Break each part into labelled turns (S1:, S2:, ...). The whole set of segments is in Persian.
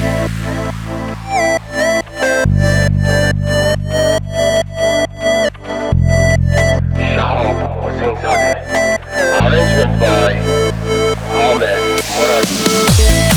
S1: Arrangement by Ahmed Murad.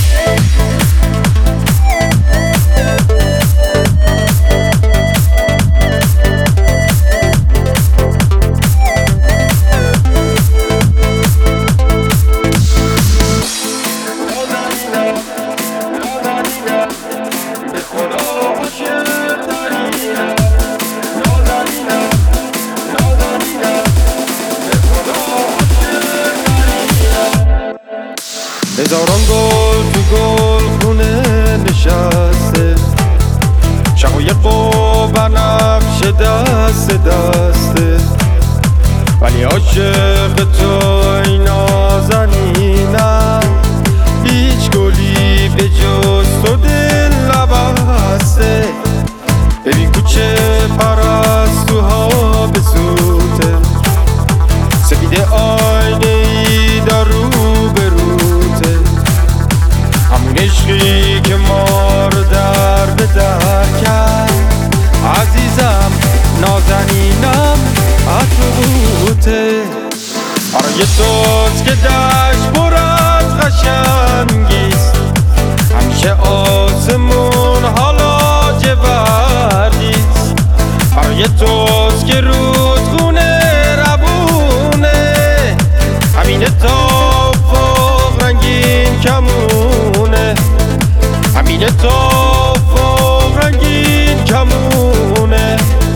S2: هزاران گل تو گل خونه نشسته، شقایق و بنفش دست دسته، ولی عاشق تو ای نازنینم، هیچ گلی به جز تو دل نبسته. ببین کوچه پرستوها به سوته، سپید آینه ای در رو به روته، همون عشقی که ما رو در به در کرد. عزیزم نازنینم عطروته، برای توست که دشت پر از قشنگیست، همیشه آسمون حالا جوردیست. برای توست که رودخونه روونه، همینه تا فوق رنگین کمونه، همینه تا فوق رنگین کمونه.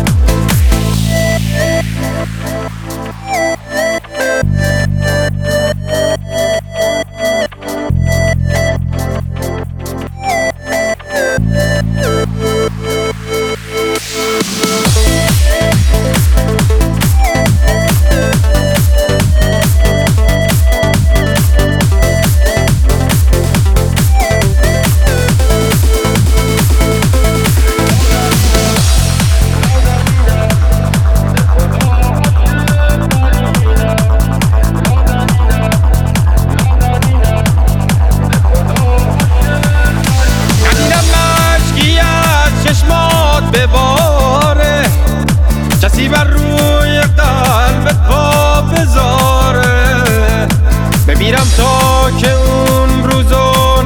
S2: بباره کسی بر روی قلبت پا بذاره، بمیرم تا که اون روزو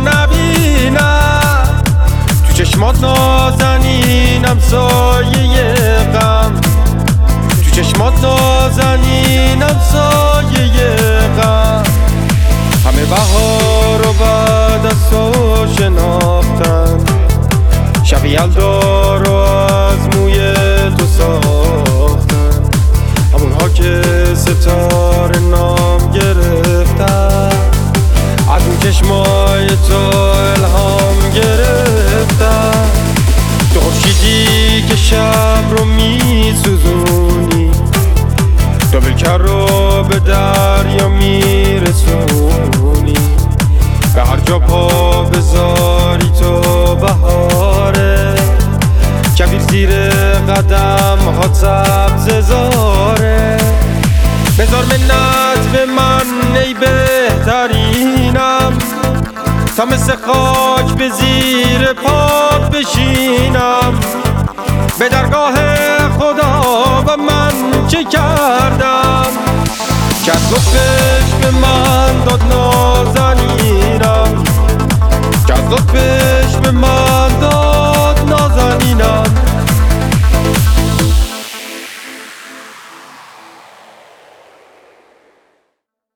S2: نبینم، تو چشمات نازنینم سایه غم، تو چشمات نازنینم سایه غم. همه بهار رو بعد از تو شناختن، شب یلدا رو از موی تو ساختن، همونها که ستاره نام گرفتن، از اون چشمای تو الهام گرفتن. تو خورشیدی که شب رو میسوزونی، دابلکر رو به دریا میرسونی، به هر جا پا بذاری تو بهاره، کبیر زیر قدم ها سبز زاره. بذار منت به من ای بهترینم، تا مثل خاک به زیر پات بشینم، به درگاه خدا و من چه کردم، که از لطفش به من داد نازنین